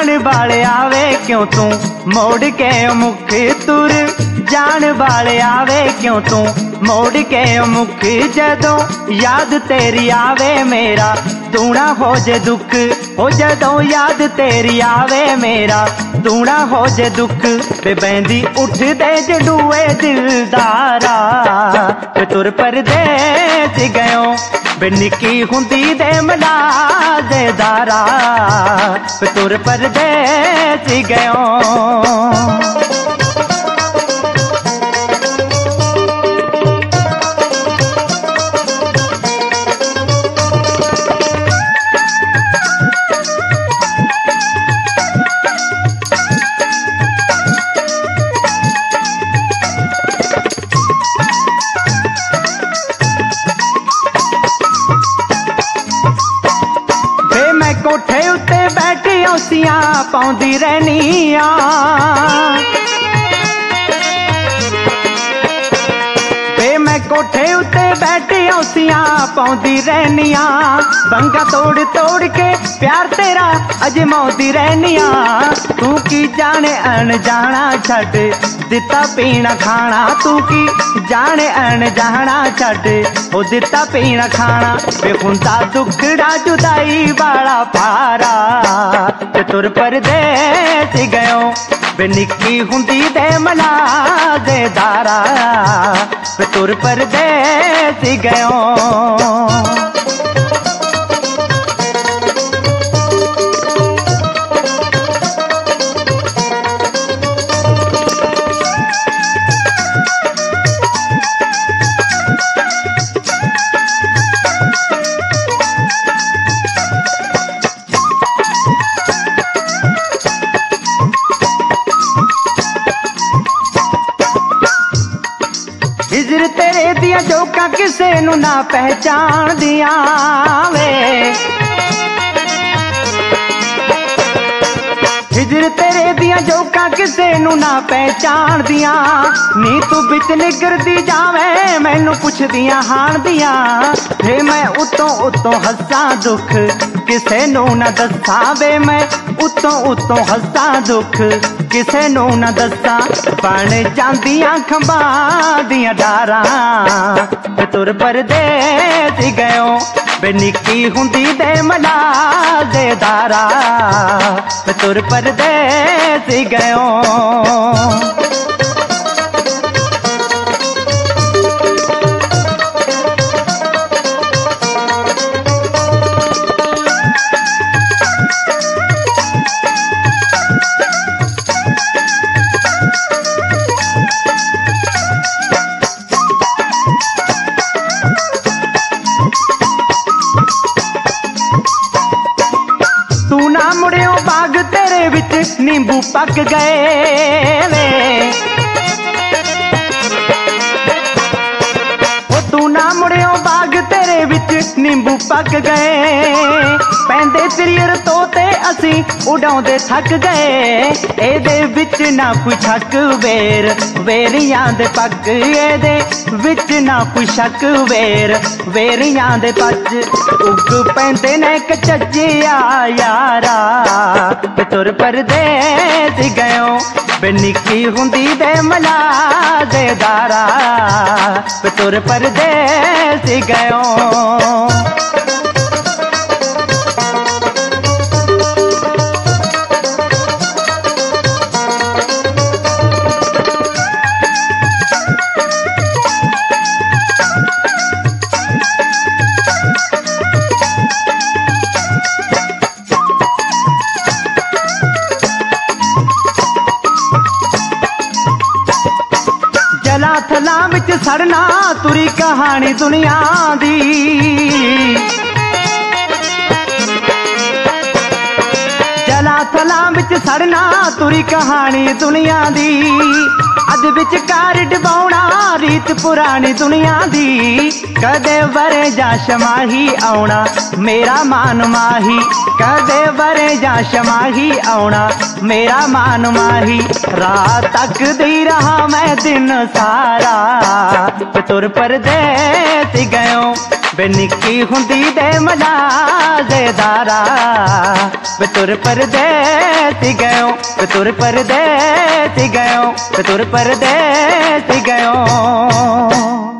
जान वाले आवे क्यों तू मोड़ के मुख तुर जान वाले आवे क्यों तू मोड़ के मुख जदों याद तेरी आवे मेरा दूना हो जे दुख हो जदों याद तेरी आवे मेरा दूना हो जे दुख ते बहंदी उठ दे जडूए दिलदारा ते तुर परदेस गयो बे निकी हुंदी दे मला दे दारा ते तुर परदेस गयो। कोठे उत्ते बैठी औसियां पाउंदी रहनिया मैं कोठे उत्ते बैठी औसियां पाउंदी रहनिया बंगा तोड़ तोड़ के प्यार तेरा अजमाउंदी रहनिया तू की जाने अनजाना छड़ दिता पीना खाना तू की जाने अनजाना छड़ ओ दिता पीना खाना वे हुंदा दुखड़ा जुदाई वाला पारा ते तुर परदेस गयो वे निकी हुंदी दे मला दे दारा वे तुर परदेस गयो। हिजर तेरे दिया जोका किसे नू ना पहचान दिया वे हिजर तेरे दिया जोका किसे नू ना पहचान दिया नी तू बिच निकरदी जावे मैनू पुछ दिया हाण दिया थे मैं उतों उतों हंसा दुख किसे नू ना दसा वे मैं उतों उतों हंसा दुख किसे नू ना दसा बन जांदियां खंबां दियां डारा ते तुर परदेस गयो बे निकी हुंदी दे मला दे दारा ते तुर परदेस गयो। तू ना मुड़ियो बाग तेरे विच नींबू पक गए वे ओ तू ना मुड़ियो बाग तेरे विच नींबू पक गए पैंदे तिरियर तोते असी उड़ाउंदे थक गए एदे विच ना कोई छक वेर वेरियां दे पग एदे विच ना कोई शक वेर वेरियां दे पज उग पैंदे ने कचजिया यारा ते तुर परदेस गयो बे निकी हुंदी दे मला दे दारा ते तुर परदेस गयो। जला थला विच सड़ना तुरी कहानी दुनिया दी जला थला विच सड़ना तुरी कहानी दुनिया दी अद विच कार डबाउना रीत पुरानी दुनिया दी कदे वरे जा शमाही आउना मेरा मान माही कदे वरे जा शमाही आउना मेरा मान माही रात तक दी रहा मैं दिन सारा तुर परदेस गयो वे निक्की हुंदी दे मलाजेदारा वे तुर परदेसी गयो वे तुर परदेसी गयो वे तुर परदेसी गयो।